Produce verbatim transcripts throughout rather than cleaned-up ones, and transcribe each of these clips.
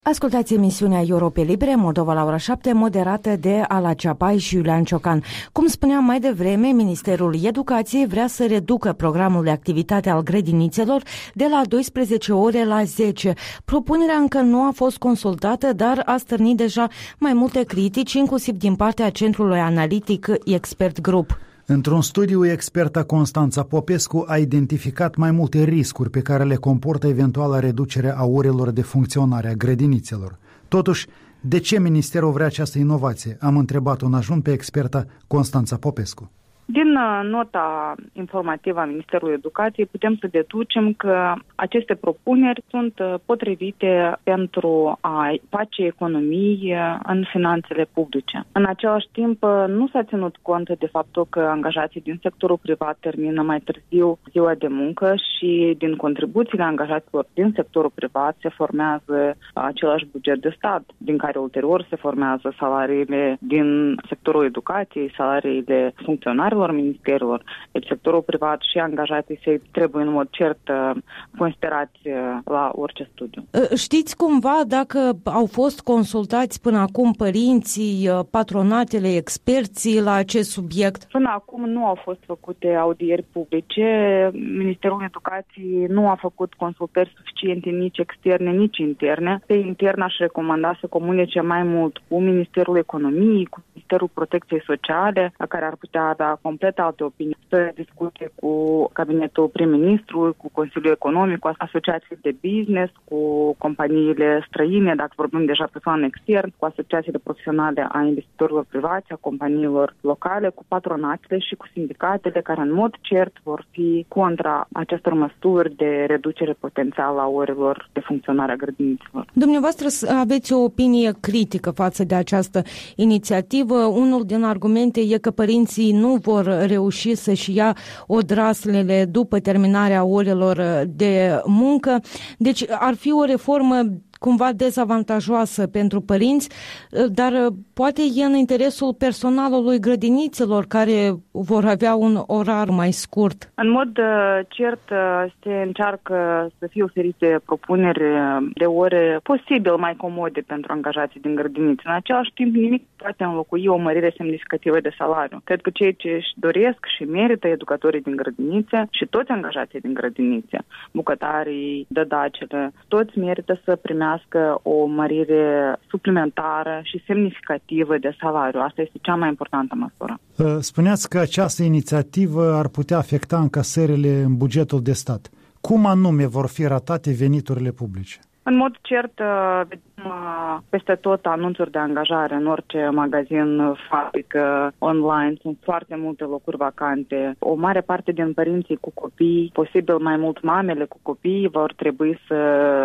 Ascultați emisiunea Europe Libre, Moldova la ora șapte, moderată de Ala Ceapai și Iulian Ciocan. Cum spuneam mai devreme, Ministerul Educației vrea să reducă programul de activitate al grădinițelor de la douăsprezece ore la zece. Propunerea încă nu a fost consultată, dar a stârnit deja mai multe critici, inclusiv din partea Centrului Analitic Expert Group. Într-un studiu, experta Constanța Popescu a identificat mai multe riscuri pe care le comportă eventuala reducere a orelor de funcționare a grădinițelor. Totuși, de ce Ministerul vrea această inovație? Am întrebat un ajun pe experta Constanța Popescu. Din nota informativă a Ministerului Educației putem să deducem că aceste propuneri sunt potrivite pentru a face economii în finanțele publice. În același timp, nu s-a ținut cont de faptul că angajații din sectorul privat termină mai târziu ziua de muncă și din contribuțiile angajaților din sectorul privat se formează același buget de stat, din care ulterior se formează salariile din sectorul educației, salariile funcționarilor ministerilor. Deci sectorul privat și angajații se trebuie în mod cert considerați la orice studiu. Știți cumva dacă au fost consultați până acum părinții, patronatele, experții la acest subiect? Până acum nu au fost făcute audieri publice. Ministerul Educației nu a făcut consultări suficiente nici externe, nici interne. Pe intern aș recomanda să comunice mai mult cu Ministerul Economiei, cu Ministerul Protecției Sociale, la care ar putea avea complet alte opinii, să discute cu cabinetul prim-ministrului, cu Consiliul Economic, cu asociații de business, cu companiile străine, dacă vorbim deja pe plan extern, cu asociațiile profesionale a investitorilor privați, a companiilor locale, cu patronatele și cu sindicatele care în mod cert vor fi contra acestor măsuri de reducere potențială a orelor de funcționare a grădinițelor. Dumneavoastră aveți o opinie critică față de această inițiativă. Unul din argumente e că părinții nu vor reuși să-și ia odraslele după terminarea orelor de muncă. Deci ar fi o reformă cumva dezavantajoasă pentru părinți, dar poate e în interesul personalului grădinițelor care vor avea un orar mai scurt. În mod cert se încearcă să fie oferite propuneri de ore posibil mai comode pentru angajații din grădinițe. În același timp, nimic poate înlocui o mărire semnificativă de salariu. Cred că cei ce își doresc și merită educatorii din grădinițe și toți angajații din grădinițe, bucătarii, dădacele, toți merită să primească o mărire suplimentară și semnificativă de salariu. Asta este cea mai importantă măsură. Spuneați că această inițiativă ar putea afecta încasările în bugetul de stat. Cum anume vor fi ratate veniturile publice? În mod cert, vedem peste tot anunțuri de angajare în orice magazin, fabrică, online. Sunt foarte multe locuri vacante. O mare parte din părinții cu copii, posibil mai mult mamele cu copii, vor trebui să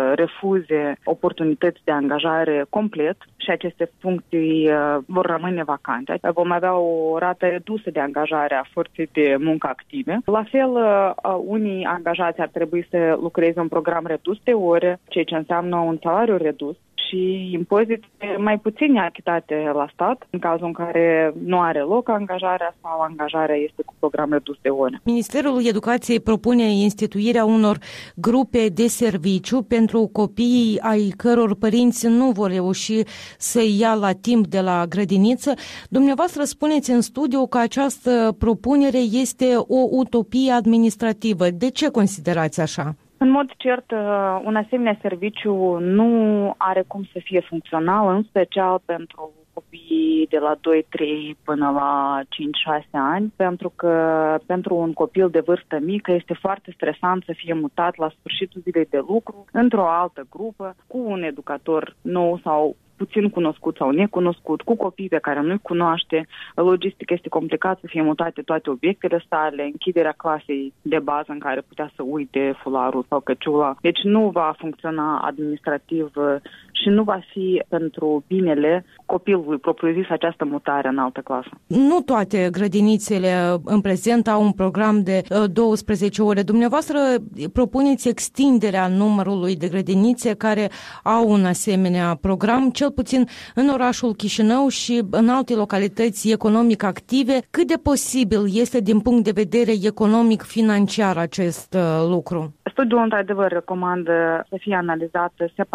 refuze oportunități de angajare complet și aceste funcții vor rămâne vacante. Vom avea o rată redusă de angajare a forței de muncă active. La fel, unii angajați ar trebui să lucreze un program redus de ore, ceea ce înseamnă un salariu redus și impozite mai puține achitate la stat, în cazul în care nu are loc angajarea sau angajarea este cu program redus de ore. Ministerul Educației propune instituirea unor grupe de serviciu pentru copiii ai căror părinți nu vor reuși să ia la timp de la grădiniță. Dumneavoastră spuneți în studiu că această propunere este o utopie administrativă. De ce considerați așa? În mod cert, un asemenea serviciu nu are cum să fie funcțional, în special pentru copiii de la doi trei până la cinci șase ani, pentru că pentru un copil de vârstă mică este foarte stresant să fie mutat la sfârșitul zilei de lucru într-o altă grupă cu un educator nou sau puțin cunoscut sau necunoscut, cu copii pe care nu-i cunoaște. Logistic este complicat să fie mutate toate obiectele sale, închiderea clasei de bază în care putea să uite fularul sau căciula. Deci nu va funcționa administrativ și nu va fi pentru binele copilului propriu-zis această mutare în altă clasă. Nu toate grădinițele în prezent au un program de douăsprezece ore. Dumneavoastră propuneți extinderea numărului de grădinițe care au un asemenea program, cel puțin în orașul Chișinău și în alte localități economic active. Cât de posibil este din punct de vedere economic-financiar acest lucru? Studiul, într-adevăr, recomandă să fie analizat separat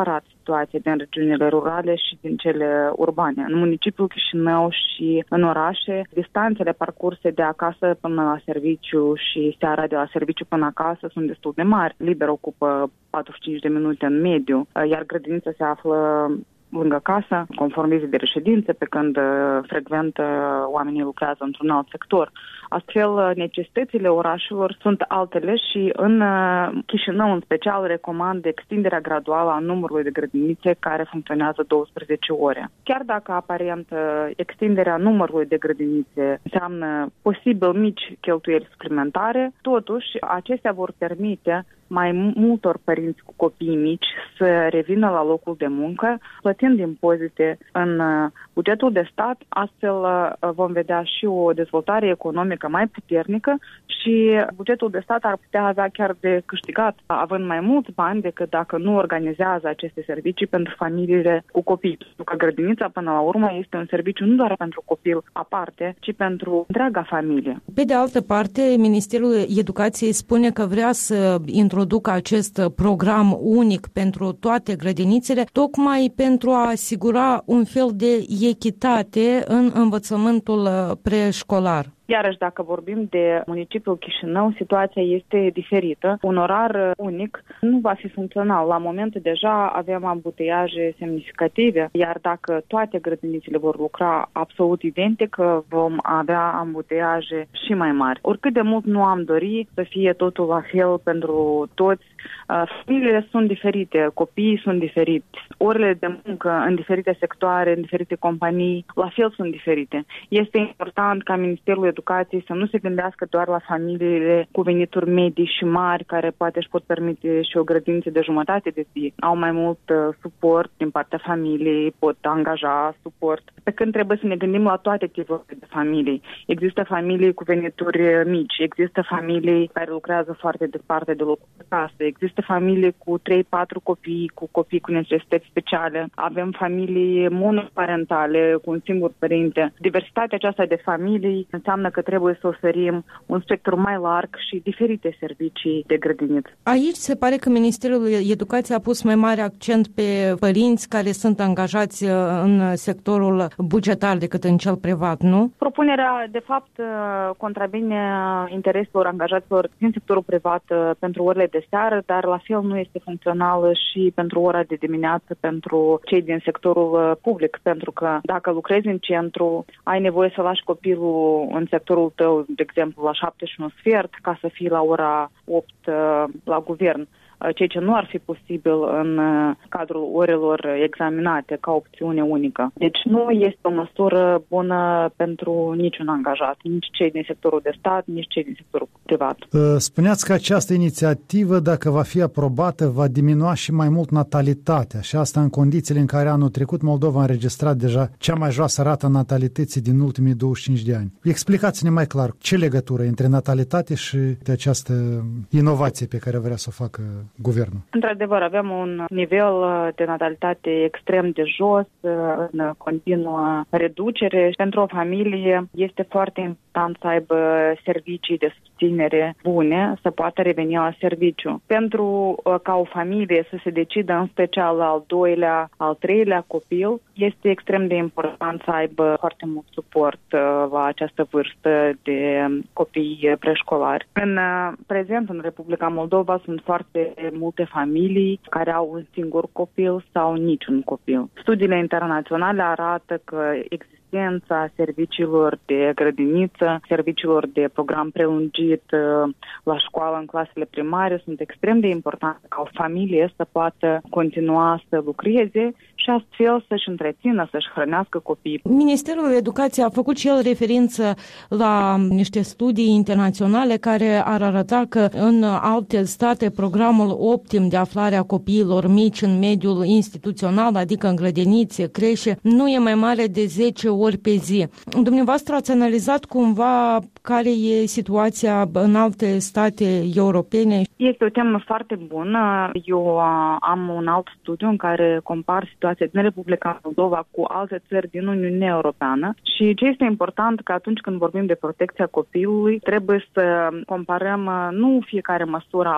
situație din regiunile rurale și din cele urbane. În municipiul Chișinău și în orașe, distanțele parcurse de acasă până la serviciu și seara de la serviciu până acasă sunt destul de mari. Liber ocupă patruzeci și cinci de minute în mediu, iar grădinița se află lângă casă, conform vizei de reședință, pe când frecvent oamenii lucrează într-un alt sector. Astfel, necesitățile orașelor sunt altele și în Chișinău, în special, recomand extinderea graduală a numărului de grădinițe care funcționează douăsprezece ore. Chiar dacă aparent extinderea numărului de grădinițe înseamnă posibil mici cheltuieli suplimentare, totuși acestea vor permite mai multor părinți cu copii mici să revină la locul de muncă, plătind impozite în bugetul de stat. Astfel vom vedea și o dezvoltare economică mai puternică și bugetul de stat ar putea avea chiar de câștigat, având mai mulți bani decât dacă nu organizează aceste servicii pentru familiile cu copii. Pentru că grădinița, până la urmă, este un serviciu nu doar pentru copil aparte, ci pentru întreaga familie. Pe de altă parte, Ministerul Educației spune că vrea să introducă acest program unic pentru toate grădinițele, tocmai pentru a asigura un fel de echitate în învățământul preșcolar. Iarăși, dacă vorbim de municipiul Chișinău, situația este diferită. Un orar unic nu va fi funcțional. La moment deja avem ambuteiaje semnificative, iar dacă toate grădinițele vor lucra absolut identic, vom avea ambuteiaje și mai mari. Oricât de mult nu am dori să fie totul la fel pentru toți, familiile sunt diferite, copiii sunt diferiți, orele de muncă în diferite sectoare, în diferite companii, la fel sunt diferite. Este important ca Ministerul Educației să nu se gândească doar la familiile cu venituri medii și mari, care poate își pot permite și o grădiniță de jumătate de zi. Au mai mult uh, suport din partea familiei, pot angaja suport. Pe când trebuie să ne gândim la toate tipurile de familii. Există familii cu venituri mici, există familii care lucrează foarte departe de locul de casă, există familii cu trei patru copii, cu copii cu necesități speciale, avem familii monoparentale cu un singur părinte. Diversitatea aceasta de familii înseamnă că trebuie să oferim un spectru mai larg și diferite servicii de grădiniță. Aici se pare că Ministerul Educației a pus mai mare accent pe părinți care sunt angajați în sectorul bugetar decât în cel privat, nu? Propunerea, de fapt, contravine intereselor angajaților din sectorul privat pentru orele de seară, dar la fel nu este funcțională și pentru ora de dimineață pentru cei din sectorul public, pentru că dacă lucrezi în centru, ai nevoie să lași copilul în sectorul tău, de exemplu, la șapte și un sfert, ca să fii la ora opt la guvern, ceea ce nu ar fi posibil în cadrul orelor examinate ca opțiune unică. Deci nu este o măsură bună pentru niciun angajat, nici cei din sectorul de stat, nici cei din sectorul privat. Spuneați că această inițiativă, dacă va fi aprobată, va diminua și mai mult natalitatea și asta în condițiile în care anul trecut Moldova a înregistrat deja cea mai joasă rată a natalității din ultimii douăzeci și cinci de ani. Explicați-ne mai clar ce legătură între natalitate și această inovație pe care vrea să o facă guvernul. Într-adevăr, avem un nivel de natalitate extrem de jos, în continuă reducere. Pentru o familie este foarte important să aibă servicii de susținere bune, să poată reveni la serviciu. Pentru ca o familie să se decidă în special la al doilea, al treilea copil, este extrem de important să aibă foarte mult suport la această vârstă de copii preșcolari. În prezent, în Republica Moldova, sunt foarte multe familii care au un singur copil sau niciun copil. Studiile internaționale arată că există serviciilor de grădiniță, serviciilor de program prelungit la școală în clasele primare sunt extrem de importante ca o familie să poată continua să lucreze și astfel să-și întrețină, să-și hrănească copiii. Ministerul Educației a făcut și el referință la niște studii internaționale care ar arăta că în alte state programul optim de aflare a copiilor mici în mediul instituțional, adică în grădinițe, creșe, nu e mai mare de zece ori pe zi. Dumneavoastră ați analizat cumva care e situația în alte state europene? Este o temă foarte bună. Eu am un alt studiu în care compar situația din Republica Moldova cu alte țări din Uniunea Europeană și ce este important că atunci când vorbim de protecția copilului trebuie să comparăm nu fiecare măsură aparte.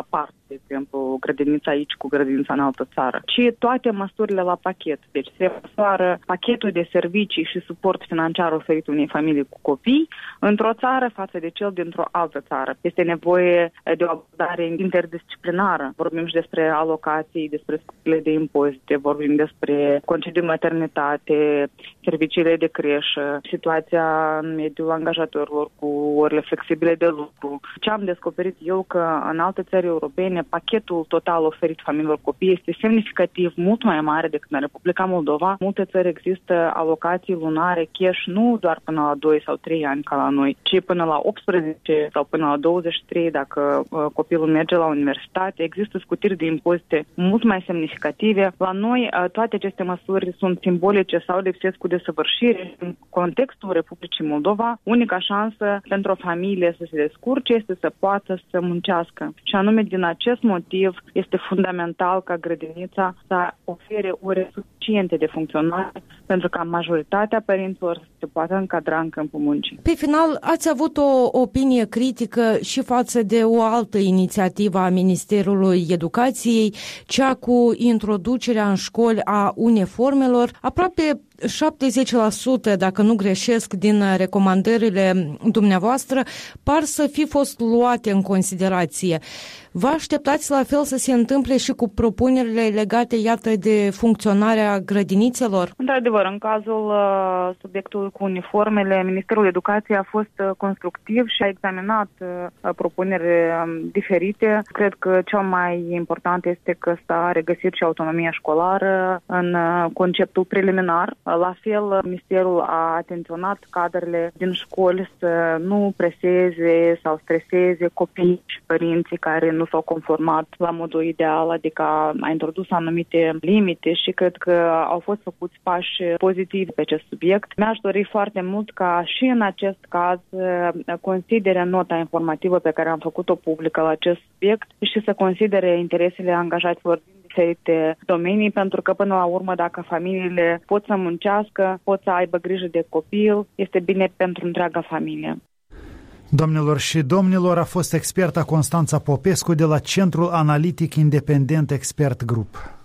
de exemplu, grădinița aici cu grădinița în altă țară, ci toate măsurile la pachet. Deci se măsoară pachetul de servicii și suport financiar oferit unei familii cu copii într-o țară față de cel dintr-o altă țară. Este nevoie de o abordare interdisciplinară. Vorbim și despre alocații, despre scutile de impozite, vorbim despre concediu maternitate, serviciile de creșă, situația în mediul angajatorilor cu orele flexibile de lucru. Ce am descoperit eu că în alte țări europene pachetul total oferit familiilor copii este semnificativ mult mai mare decât în Republica Moldova. Multe țări există alocații lunare cash nu doar până la doi sau trei ani ca la noi, ci până la optsprezece sau până la douăzeci și trei dacă uh, copilul merge la universitate. Există scutiri de impozite mult mai semnificative. La noi uh, toate aceste măsuri sunt simbolice sau lipsesc cu desăvârșire. În contextul Republicii Moldova, unica șansă pentru o familie să se descurce este să poată să muncească. Și anume din acest motiv este fundamental ca grădinița să ofere ore suficiente de funcționare pentru ca majoritatea părinților să se poată încadra în câmpul muncii. Pe final, ați avut o opinie critică și față de o altă inițiativă a Ministerului Educației, cea cu introducerea în școli a uniformelor. Aproape șaptezeci la sută, dacă nu greșesc, din recomandările dumneavoastră par să fi fost luate în considerație. Vă așteptați la fel să se întâmple și cu propunerile legate, iată, de funcționarea grădinițelor? Într-adevăr, în cazul uh, subiectului cu uniformele, Ministerul Educației a fost uh, constructiv și a examinat uh, propuneri uh, diferite. Cred că cel mai important este că s-a regăsit și autonomia școlară în uh, conceptul preliminar. La fel, Ministerul a atenționat cadrele din școli să nu preseze sau streseze copiii și părinții care nu s-au conformat la modul ideal, adică a introdus anumite limite și cred că au fost făcuți pași pozitivi pe acest subiect. Mi-aș dori foarte mult ca și în acest caz considere nota informativă pe care am făcut-o publică la acest subiect și să considere interesele angajaților din diferite domenii, pentru că până la urmă dacă familiile pot să muncească, pot să aibă grijă de copil, este bine pentru întreaga familie. Domnilor și domnilor, a fost experta Constanța Popescu de la Centrul Analitic Independent Expert Group.